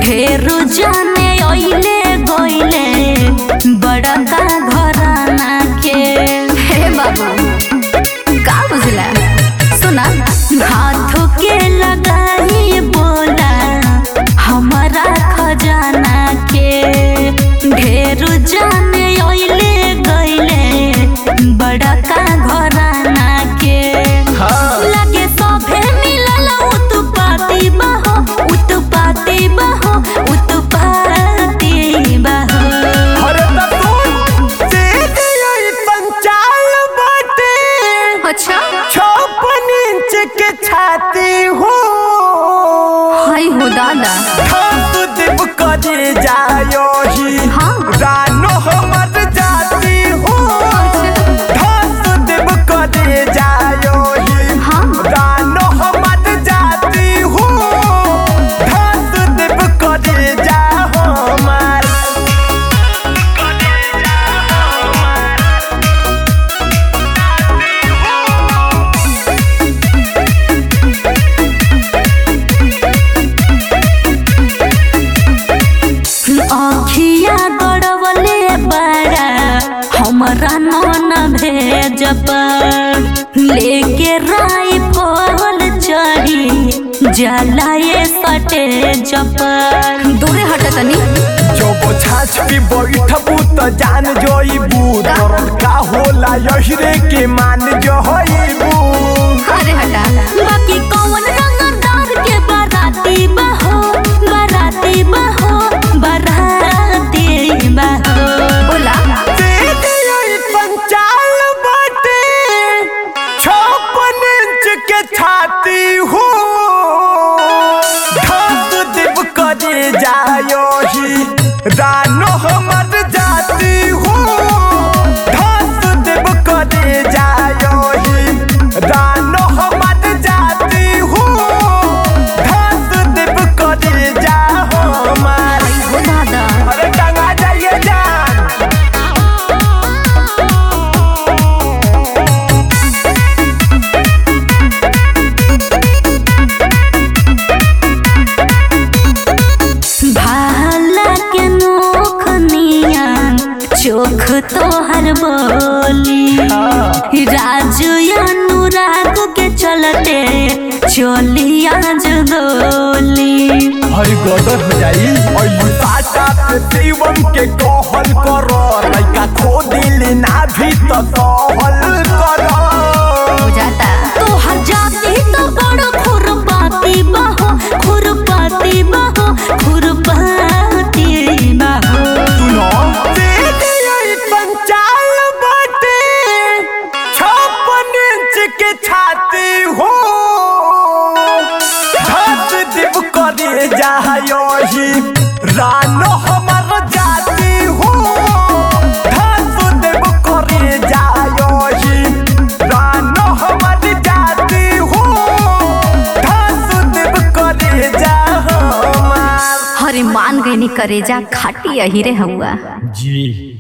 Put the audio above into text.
ढेर जाने ओइले गोइले बड़ा का घराना के। हे बाबू का बुझला सुना हाथों के लगाई बोला हमारा खजाना के। ढेर जाने ओइले गोइले बड़ा का घराना के। लगे सभे मिलल उत्पाती बहो उत्पाती बहो उत्पाती बहो। अरे पंचाल बाटे अच्छा 56 इंच के छाती हो। हाय हो दादा तू देव करे जायो ही हाँ। रानो हमर जाती हो। तू देव करे जायो ही हाँ। रानो हमर जाती हो। तू देव करे जा हमार अखिया गड़वले बड़ा हमरा नौन भेजब लेके राइफल चढ़ी जाला ये सटे जब। दूरे हट तनी जब छाछ पे बैठबू त जान जोइबू तोर का होला यहिरे के मान जोइबू। अरे हटा बाकी कौन रंगदार के बाराती बहो बाराती बहो बाराती बहो। बोला पंचाल बाटे 56 इंच के छाती हो। धस देव करे जायो ही रानो हमर जाती हो। धस देव करे जायो ही रानो हमर जाती हो। धस देव करे जा हमार। हो दादा अरे टंगा जाइए जान। भाला के नोख निया चोख तोहर बोली। राजू अनुराग के चलते चलिया जगोली। हरी गदर हो जाई और साटा पे देवम के कहल कर लइका खो दिल ना भी तो कहल कर। हो जाता तो जाती तो बड़ खुरपाती बहो खुरपाती बहो खुरपाती बहो। सुनो पंचाल बाटे 56 इंच के छाती हो। धस देव करे जायो ही रानो हमर जाती हो। धस देव करे जायो ही रानो हमर जाती हो। धस देव करे जा हमार। हरे मान गई नी करेजा खाटी अहिरे हुआ जी।